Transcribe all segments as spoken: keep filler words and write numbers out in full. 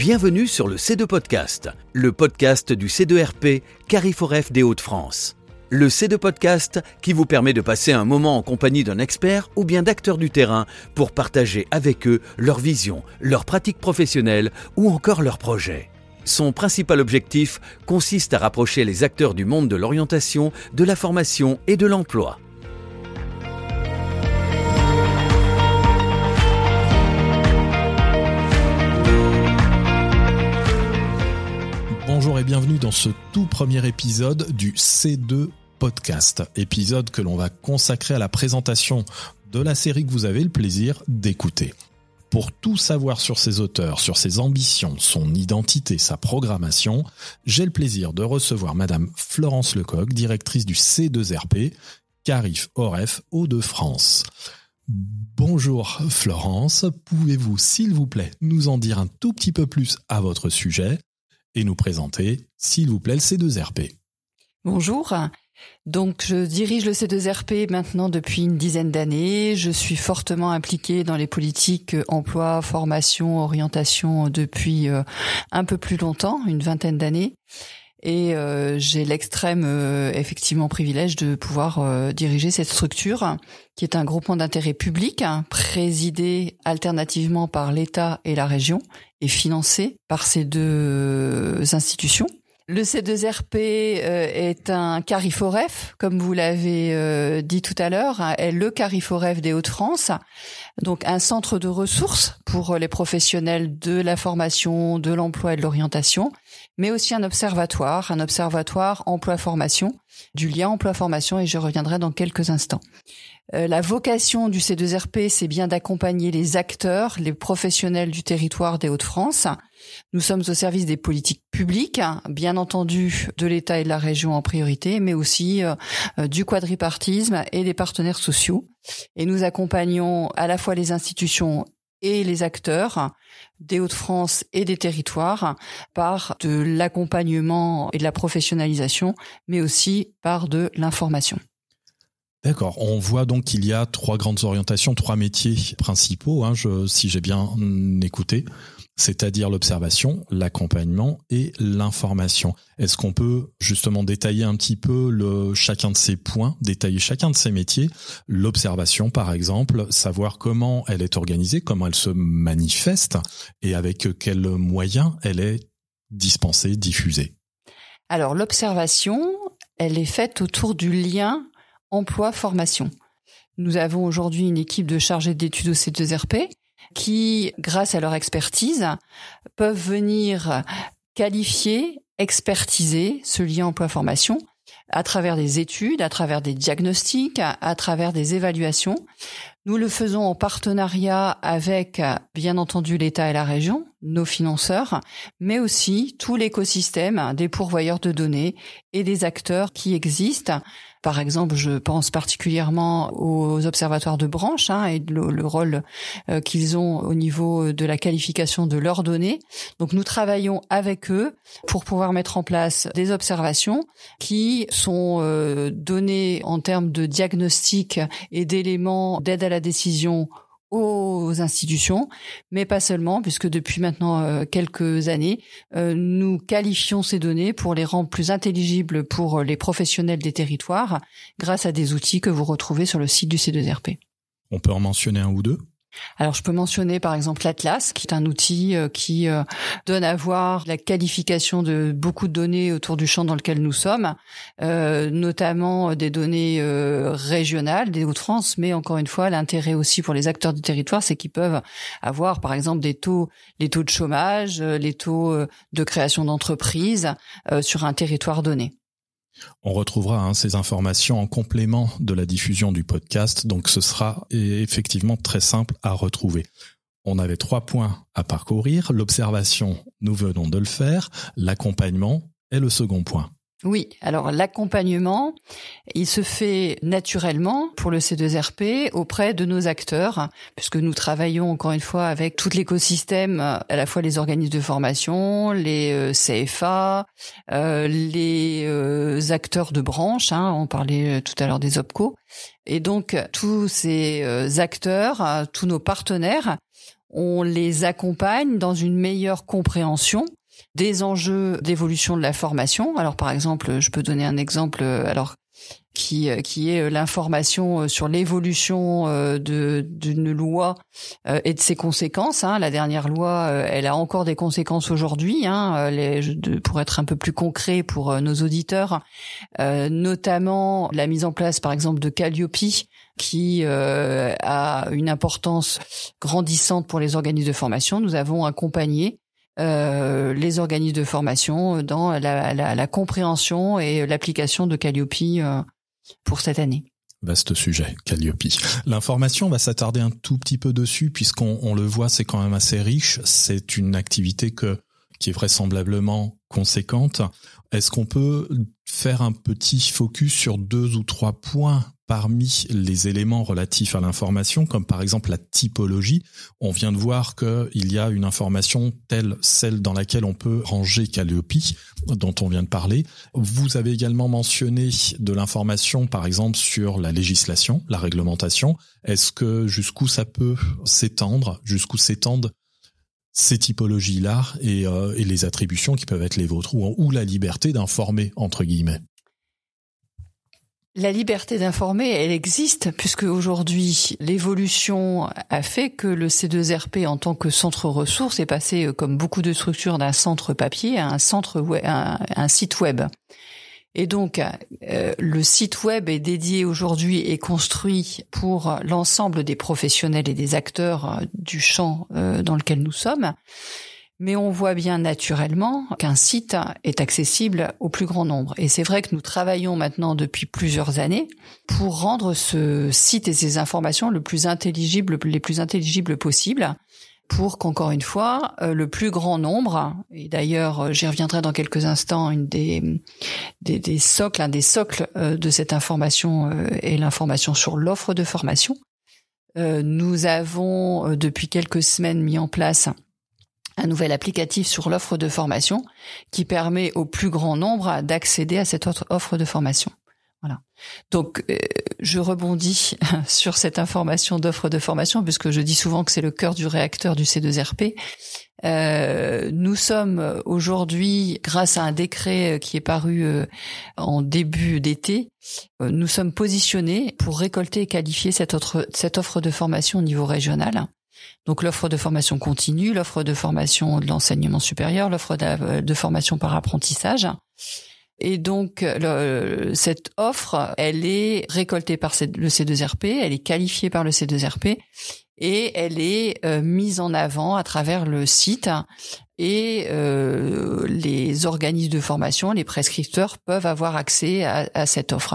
Bienvenue sur le C deux Podcast, le podcast du C deux R P Cariforef des Hauts-de-France. Le C deux Podcast qui vous permet de passer un moment en compagnie d'un expert ou bien d'acteurs du terrain pour partager avec eux leur vision, leurs pratiques professionnelles ou encore leurs projets. Son principal objectif consiste à rapprocher les acteurs du monde de l'orientation, de la formation et de l'emploi. Bonjour et bienvenue dans ce tout premier épisode du C deux Podcast, épisode que l'on va consacrer à la présentation de la série que vous avez le plaisir d'écouter. Pour tout savoir sur ses auteurs, sur ses ambitions, son identité, sa programmation, j'ai le plaisir de recevoir Madame Florence Lecoq, directrice du C deux R P, Cariforef Hauts-de-France. Bonjour Florence, pouvez-vous s'il vous plaît nous en dire un tout petit peu plus à votre sujet et nous présenter, s'il vous plaît, le C deux R P. Bonjour, donc je dirige le C deux R P maintenant depuis une dizaine d'années. Je suis fortement impliquée dans les politiques emploi, formation, orientation depuis euh, un peu plus longtemps, une vingtaine d'années. Et euh, j'ai l'extrême euh, effectivement privilège de pouvoir euh, diriger cette structure qui est un groupement d'intérêt public hein, présidé alternativement par l'État et la région et financé par ces deux euh, institutions. Le C deux R P euh, est un Cariforef, comme vous l'avez euh, dit tout à l'heure, hein, est le Cariforef des Hauts-de-France, donc un centre de ressources pour les professionnels de la formation, de l'emploi et de l'orientation, mais aussi un observatoire, un observatoire emploi-formation, du lien emploi-formation, et je reviendrai dans quelques instants. Euh, la vocation du C deux R P, c'est bien d'accompagner les acteurs, les professionnels du territoire des Hauts-de-France. Nous sommes au service des politiques publiques, bien entendu de l'État et de la région en priorité, mais aussi euh, du quadripartisme et des partenaires sociaux. Et nous accompagnons à la fois les institutions et les acteurs des Hauts-de-France et des territoires par de l'accompagnement et de la professionnalisation, mais aussi par de l'information. D'accord, on voit donc qu'il y a trois grandes orientations, trois métiers principaux, hein, je, si j'ai bien écouté, c'est-à-dire l'observation, l'accompagnement et l'information. Est-ce qu'on peut justement détailler un petit peu le, chacun de ces points, détailler chacun de ces métiers? L'observation, par exemple, savoir comment elle est organisée, comment elle se manifeste et avec quels moyens elle est dispensée, diffusée. Alors l'observation, elle est faite autour du lien emploi-formation. Nous avons aujourd'hui une équipe de chargés d'études au C deux R P qui, grâce à leur expertise, peuvent venir qualifier, expertiser ce lien emploi-formation à travers des études, à travers des diagnostics, à travers des évaluations. Nous le faisons en partenariat avec, bien entendu, l'État et la région, nos financeurs, mais aussi tout l'écosystème des pourvoyeurs de données et des acteurs qui existent. Par exemple, je pense particulièrement aux observatoires de branche hein, et le, le rôle euh, qu'ils ont au niveau de la qualification de leurs données. Donc, nous travaillons avec eux pour pouvoir mettre en place des observations qui sont euh, données en termes de diagnostic et d'éléments d'aide à la décision aux institutions, mais pas seulement, puisque depuis maintenant euh, quelques années, euh, nous qualifions ces données pour les rendre plus intelligibles pour les professionnels des territoires grâce à des outils que vous retrouvez sur le site du C deux R P. On peut en mentionner un ou deux ? Alors, je peux mentionner par exemple l'Atlas, qui est un outil euh, qui euh, donne à voir la qualification de beaucoup de données autour du champ dans lequel nous sommes, euh, notamment des données euh, régionales des Hauts-de-France, mais encore une fois, l'intérêt aussi pour les acteurs du territoire, c'est qu'ils peuvent avoir par exemple des taux, les taux de chômage, les taux de création d'entreprises euh, sur un territoire donné. On retrouvera hein, ces informations en complément de la diffusion du podcast, donc ce sera effectivement très simple à retrouver. On avait trois points à parcourir, l'observation, nous venons de le faire, l'accompagnement est le second point. Oui, alors l'accompagnement, il se fait naturellement pour le C deux R P auprès de nos acteurs, puisque nous travaillons encore une fois avec tout l'écosystème, à la fois les organismes de formation, les C F A, euh, les euh, acteurs de branche, hein, on parlait tout à l'heure des OPCO, et donc tous ces acteurs, tous nos partenaires on les accompagne dans une meilleure compréhension des enjeux d'évolution de la formation. Alors par exemple, je peux donner un exemple alors qui qui est l'information sur l'évolution de d'une loi et de ses conséquences. Hein. La dernière loi, elle a encore des conséquences aujourd'hui. Hein. Les, pour être un peu plus concret pour nos auditeurs, euh, notamment la mise en place, par exemple, de Calliope, qui euh, a une importance grandissante pour les organismes de formation. Nous avons accompagné Euh, les organismes de formation dans la, la, la compréhension et l'application de Calliope euh, pour cette année. Vaste sujet, Calliope. L'information, on va s'attarder un tout petit peu dessus puisqu'on on le voit, c'est quand même assez riche. C'est une activité que qui est vraisemblablement conséquente. Est-ce qu'on peut faire un petit focus sur deux ou trois points parmi les éléments relatifs à l'information, comme par exemple la typologie? On vient de voir qu'il y a une information telle celle dans laquelle on peut ranger Calliope, dont on vient de parler. Vous avez également mentionné de l'information, par exemple, sur la législation, la réglementation. Est-ce que jusqu'où ça peut s'étendre, jusqu'où s'étendent ces typologies-là et, euh, et les attributions qui peuvent être les vôtres, ou, ou la liberté d'informer, entre guillemets? La liberté d'informer, elle existe, puisque aujourd'hui, l'évolution a fait que le C deux R P, en tant que centre ressources, est passé, comme beaucoup de structures, d'un centre papier à un centre web, un, un site web. Et donc, euh, le site web est dédié aujourd'hui et construit pour l'ensemble des professionnels et des acteurs du champ euh, dans lequel nous sommes. Mais on voit bien naturellement qu'un site est accessible au plus grand nombre. Et c'est vrai que nous travaillons maintenant depuis plusieurs années pour rendre ce site et ces informations le plus intelligible, les plus intelligibles possibles, pour qu'encore une fois, le plus grand nombre, et d'ailleurs j'y reviendrai dans quelques instants, une des, des, des socles, un des socles de cette information est l'information sur l'offre de formation. Nous avons depuis quelques semaines mis en place un nouvel applicatif sur l'offre de formation qui permet au plus grand nombre d'accéder à cette autre offre de formation. Voilà. Donc, euh, je rebondis sur cette information d'offre de formation puisque je dis souvent que c'est le cœur du réacteur du C deux R P. Euh, nous sommes aujourd'hui, grâce à un décret qui est paru euh, en début d'été, euh, nous sommes positionnés pour récolter et qualifier cette, autre, cette offre de formation au niveau régional. Donc l'offre de formation continue, l'offre de formation de l'enseignement supérieur, l'offre de, de formation par apprentissage. Et donc le, cette offre, elle est récoltée par le C deux R P, elle est qualifiée par le C deux R P et elle est euh, mise en avant à travers le site et euh, les organismes de formation, les prescripteurs peuvent avoir accès à, à cette offre.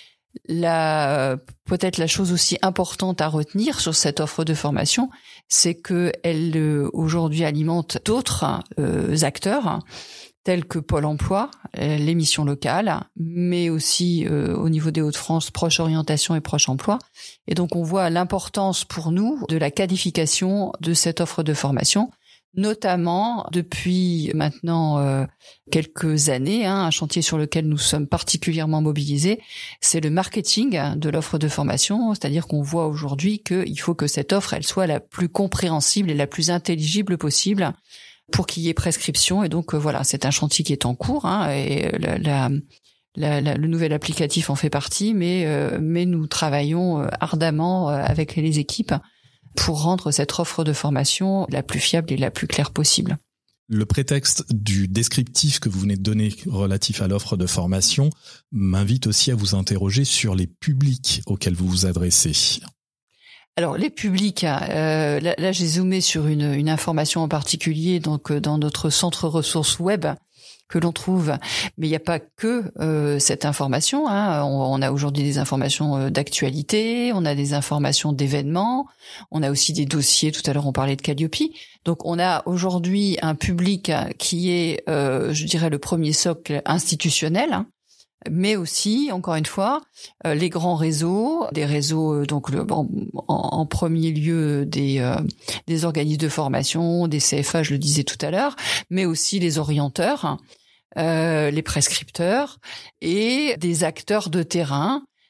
La, peut-être la chose aussi importante à retenir sur cette offre de formation, c'est que elle euh, aujourd'hui alimente d'autres euh, acteurs tels que Pôle Emploi, euh, les missions locales, mais aussi euh, au niveau des Hauts-de-France, Proche Orientation et Proche Emploi. Et donc on voit l'importance pour nous de la qualification de cette offre de formation, notamment depuis maintenant euh, quelques années, hein, un chantier sur lequel nous sommes particulièrement mobilisés, c'est le marketing de l'offre de formation, c'est-à-dire qu'on voit aujourd'hui qu'il faut que cette offre, elle soit la plus compréhensible et la plus intelligible possible pour qu'il y ait prescription. Et donc euh, voilà, c'est un chantier qui est en cours, hein, et la, la, la, la, le nouvel applicatif en fait partie, mais, euh, mais nous travaillons ardemment avec les équipes pour rendre cette offre de formation la plus fiable et la plus claire possible. Le prétexte du descriptif que vous venez de donner relatif à l'offre de formation m'invite aussi à vous interroger sur les publics auxquels vous vous adressez. Alors les publics, euh, là, là j'ai zoomé sur une, une information en particulier, donc dans notre centre ressources web que l'on trouve, mais il n'y a pas que euh, cette information. Hein. On, on a aujourd'hui des informations d'actualité, on a des informations d'événements, on a aussi des dossiers. Tout à l'heure, on parlait de Calliope. Donc, on a aujourd'hui un public qui est, euh, je dirais, le premier socle institutionnel, hein, mais aussi, encore une fois, euh, les grands réseaux, des réseaux, donc le, en, en premier lieu des, euh, des organismes de formation, des C F A, je le disais tout à l'heure, mais aussi les orienteurs, Euh, les prescripteurs et des acteurs de terrain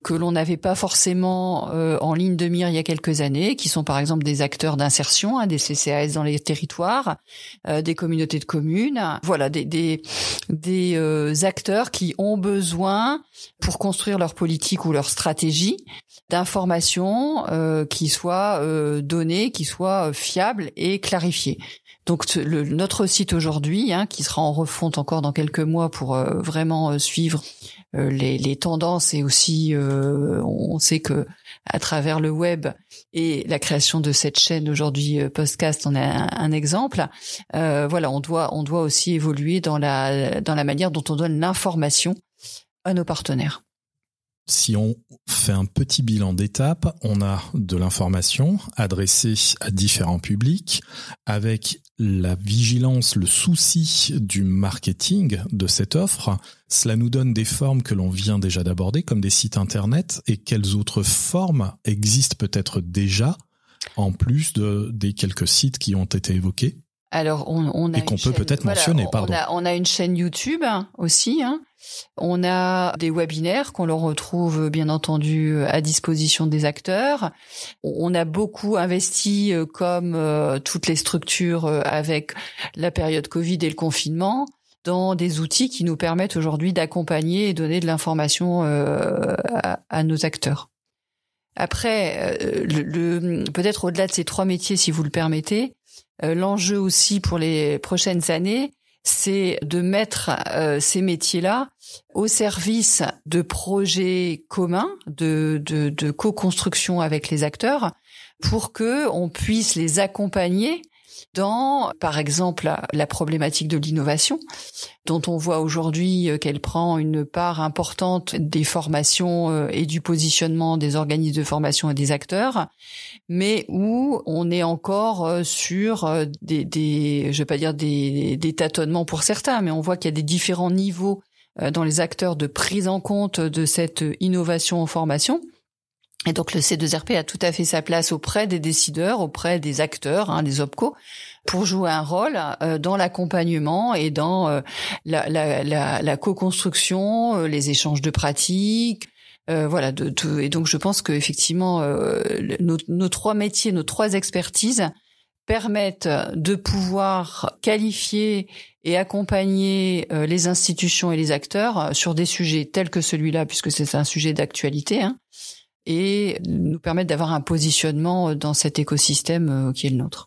que l'on n'avait pas forcément euh, en ligne de mire il y a quelques années, qui sont par exemple des acteurs d'insertion, hein, des C C A S dans les territoires, euh, des communautés de communes, voilà, des des, des euh, acteurs qui ont besoin, pour construire leur politique ou leur stratégie, d'informations euh, qui soient euh, données, qui soient fiables et clarifiées. Donc le, notre site aujourd'hui, hein, qui sera en refonte encore dans quelques mois pour euh, vraiment euh, suivre euh, les, les tendances, et aussi euh, on sait que à travers le web et la création de cette chaîne aujourd'hui euh, podcast, on a un, un exemple. Euh, voilà, on doit on doit aussi évoluer dans la dans la manière dont on donne l'information à nos partenaires. Si on fait un petit bilan d'étape, on a de l'information adressée à différents publics avec la vigilance, le souci du marketing de cette offre. Cela nous donne des formes que l'on vient déjà d'aborder, comme des sites internet. Et quelles autres formes existent peut-être déjà, en plus de, des quelques sites qui ont été évoqués? Alors, on, on a et qu'on peut chaîne, peut-être voilà, mentionner, on, pardon. On a, on a une chaîne YouTube aussi, hein. On a des webinaires qu'on leur retrouve bien entendu à disposition des acteurs. On a beaucoup investi, comme euh, toutes les structures, euh, avec la période Covid et le confinement, dans des outils qui nous permettent aujourd'hui d'accompagner et donner de l'information euh, à, à nos acteurs. Après, euh, le, le, peut-être au-delà de ces trois métiers, si vous le permettez, euh, l'enjeu aussi pour les prochaines années, c'est de mettre euh, ces métiers-là au service de projets communs, de, de, de co-construction avec les acteurs, pour que on puisse les accompagner dans, par exemple, la, la problématique de l'innovation, dont on voit aujourd'hui qu'elle prend une part importante des formations et du positionnement des organismes de formation et des acteurs, mais où on est encore sur des, des je vais pas dire des, des tâtonnements pour certains, mais on voit qu'il y a des différents niveaux dans les acteurs de prise en compte de cette innovation en formation. Et donc le C deux R P a tout à fait sa place auprès des décideurs, auprès des acteurs, hein, des OPCO, pour jouer un rôle euh, dans l'accompagnement et dans euh, la, la, la, la co-construction, euh, les échanges de pratiques, euh, voilà. De, de, et donc je pense que effectivement euh, nos, nos trois métiers, nos trois expertises permettent de pouvoir qualifier et accompagner euh, les institutions et les acteurs sur des sujets tels que celui-là, puisque c'est un sujet d'actualité, hein, et nous permettre d'avoir un positionnement dans cet écosystème qui est le nôtre.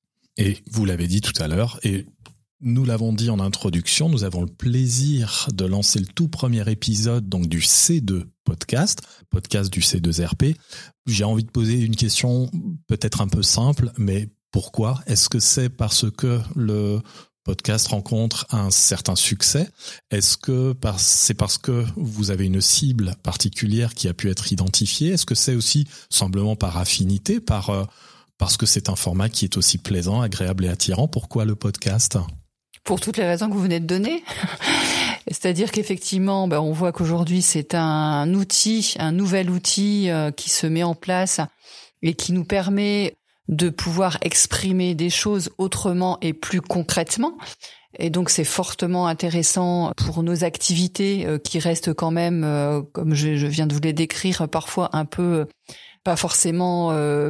Et vous l'avez dit tout à l'heure, et nous l'avons dit en introduction, nous avons le plaisir de lancer le tout premier épisode donc du C deux podcast, podcast du C deux R P. J'ai envie de poser une question peut-être un peu simple, mais pourquoi? Est-ce que c'est parce que le podcast rencontre un certain succès? Est-ce que c'est parce que vous avez une cible particulière qui a pu être identifiée? Est-ce que c'est aussi simplement par affinité, par euh, parce que c'est un format qui est aussi plaisant, agréable et attirant? Pourquoi le podcast? Pour toutes les raisons que vous venez de donner. C'est-à-dire qu'effectivement, ben, on voit qu'aujourd'hui c'est un outil, un nouvel outil euh, qui se met en place et qui nous permet de pouvoir exprimer des choses autrement et plus concrètement. Et donc, c'est fortement intéressant pour nos activités euh, qui restent quand même, euh, comme je, je viens de vous les décrire, parfois un peu, euh, pas forcément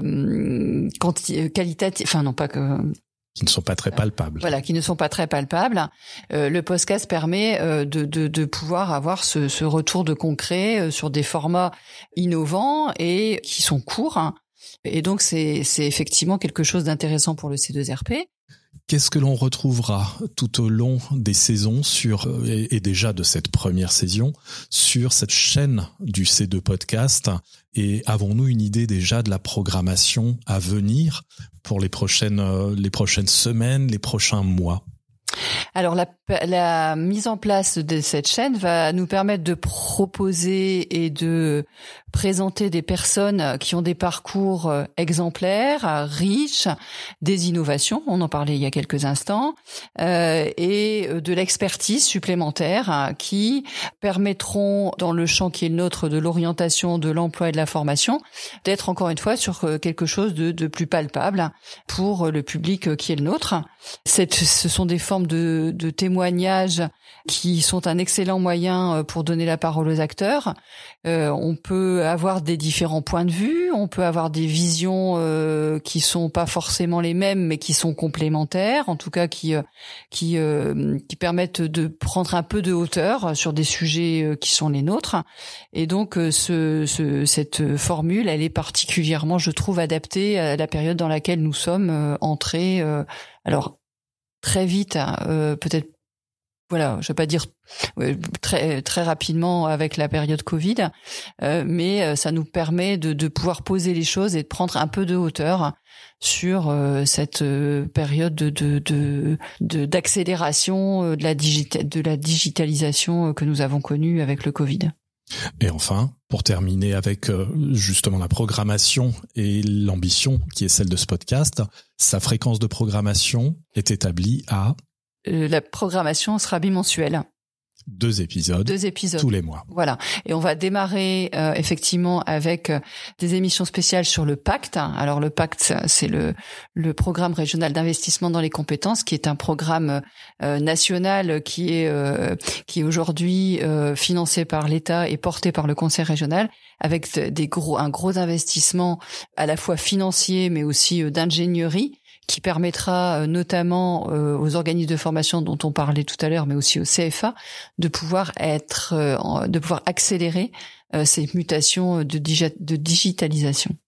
euh, quanti- qualitatif, enfin non pas que... Qui ne sont pas très palpables. Voilà, qui ne sont pas très palpables. Euh, le podcast permet euh, de, de, de pouvoir avoir ce, ce retour de concret euh, sur des formats innovants et qui sont courts, hein. Et donc, c'est, c'est effectivement quelque chose d'intéressant pour le C deux R P. Qu'est-ce que l'on retrouvera tout au long des saisons sur, et, et déjà de cette première saison, sur cette chaîne du C deux Podcast? Et avons-nous une idée déjà de la programmation à venir pour les prochaines, les prochaines semaines, les prochains mois? Alors la, la mise en place de cette chaîne va nous permettre de proposer et de présenter des personnes qui ont des parcours exemplaires, riches, des innovations, on en parlait il y a quelques instants, euh, et de l'expertise supplémentaire qui permettront, dans le champ qui est le nôtre de l'orientation, de l'emploi et de la formation, d'être encore une fois sur quelque chose de, de plus palpable pour le public qui est le nôtre. Cette, ce sont des formes de, de témoignages témoignages qui sont un excellent moyen pour donner la parole aux acteurs. Euh, on peut avoir des différents points de vue, on peut avoir des visions euh, qui sont pas forcément les mêmes, mais qui sont complémentaires, en tout cas qui euh, qui euh, qui permettent de prendre un peu de hauteur sur des sujets qui sont les nôtres. Et donc ce, ce cette formule, elle est particulièrement, je trouve, adaptée à la période dans laquelle nous sommes euh, entrés. Euh, alors très vite, euh, peut-être. Voilà, je vais pas dire euh, très très rapidement avec la période Covid, euh, mais euh, ça nous permet de, de pouvoir poser les choses et de prendre un peu de hauteur sur euh, cette euh, période de, de, de, de d'accélération euh, de la digita- de la digitalisation euh, que nous avons connue avec le Covid. Et enfin, pour terminer avec euh, justement la programmation et l'ambition qui est celle de ce podcast, sa fréquence de programmation est établie à La programmation sera bimensuelle. Deux épisodes. Deux épisodes. Tous les mois. Voilà. Et on va démarrer euh, effectivement avec euh, des émissions spéciales sur le pacte. Alors le pacte, c'est le le programme régional d'investissement dans les compétences, qui est un programme euh, national qui est euh, qui est aujourd'hui euh, financé par l'État et porté par le Conseil régional, avec des gros un gros investissement à la fois financier mais aussi euh, d'ingénierie, qui permettra euh, notamment euh, aux organismes de formation dont on parlait tout à l'heure, mais aussi au C F A, de pouvoir être, euh, de pouvoir accélérer euh, ces mutations de, digi- de digitalisation.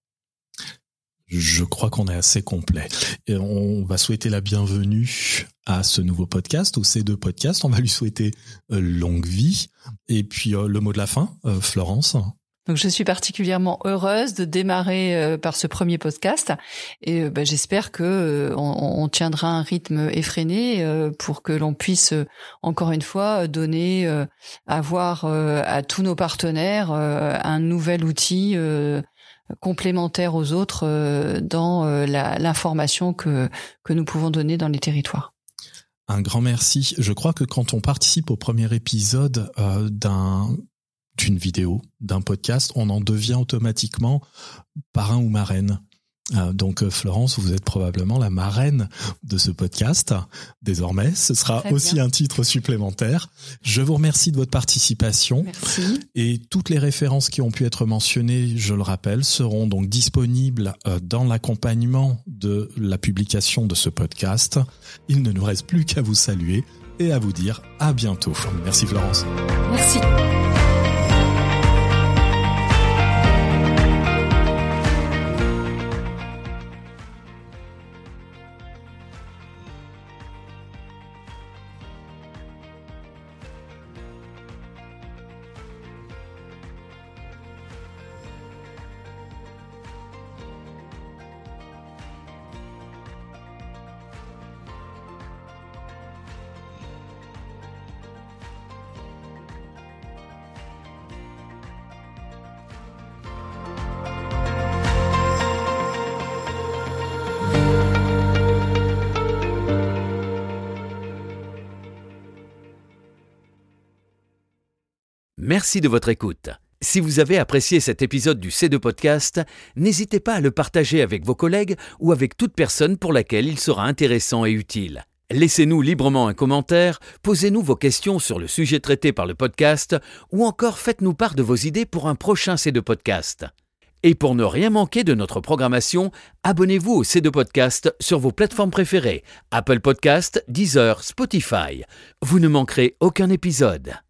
Je crois qu'on est assez complet. Et on va souhaiter la bienvenue à ce nouveau podcast, au C deux Podcast. On va lui souhaiter euh, longue vie. Et puis euh, le mot de la fin, euh, Florence. Donc je suis particulièrement heureuse de démarrer euh, par ce premier podcast et euh, bah, j'espère que euh, on, on tiendra un rythme effréné euh, pour que l'on puisse euh, encore une fois donner, euh, avoir euh, à tous nos partenaires euh, un nouvel outil euh, complémentaire aux autres euh, dans euh, la, l'information que que nous pouvons donner dans les territoires. Un grand merci. Je crois que quand on participe au premier épisode euh, d'un d'une vidéo, d'un podcast, on en devient automatiquement parrain ou marraine. Euh, donc Florence, vous êtes probablement la marraine de ce podcast. Désormais, ce sera Très aussi bien. Un titre supplémentaire. Je vous remercie de votre participation. Merci. Et toutes les références qui ont pu être mentionnées, je le rappelle, seront donc disponibles euh, dans l'accompagnement de la publication de ce podcast. Il ne nous reste plus qu'à vous saluer et à vous dire à bientôt. Merci Florence. Merci. Merci de votre écoute. Si vous avez apprécié cet épisode du C deux Podcast, n'hésitez pas à le partager avec vos collègues ou avec toute personne pour laquelle il sera intéressant et utile. Laissez-nous librement un commentaire, posez-nous vos questions sur le sujet traité par le podcast ou encore faites-nous part de vos idées pour un prochain C deux Podcast. Et pour ne rien manquer de notre programmation, abonnez-vous au C deux Podcast sur vos plateformes préférées, Apple Podcast, Deezer, Spotify. Vous ne manquerez aucun épisode.